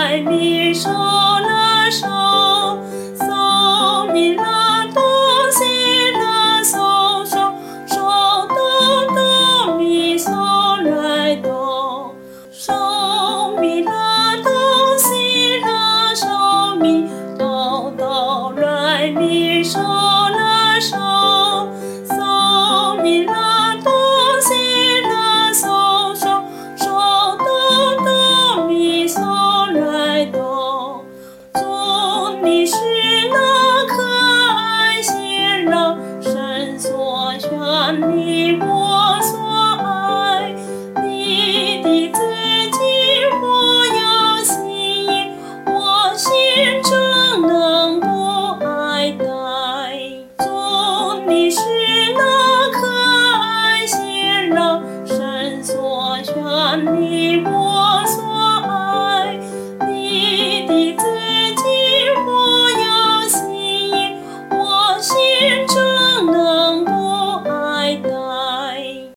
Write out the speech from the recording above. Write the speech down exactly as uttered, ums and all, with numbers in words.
来咪嗦啦嗦，嗦咪啦哆西啦嗦嗦，嗦哆哆咪嗦来哆，嗦咪啦哆西啦嗦咪哆哆来咪嗦啦嗦，嗦咪啦哆西啦嗦嗦，嗦哆哆咪嗦来哆。祝你是那可爱显老，神所选，你我所爱，你的自己我要吸引，我心中能不爱戴。祝你是那可爱显老，神所选，你我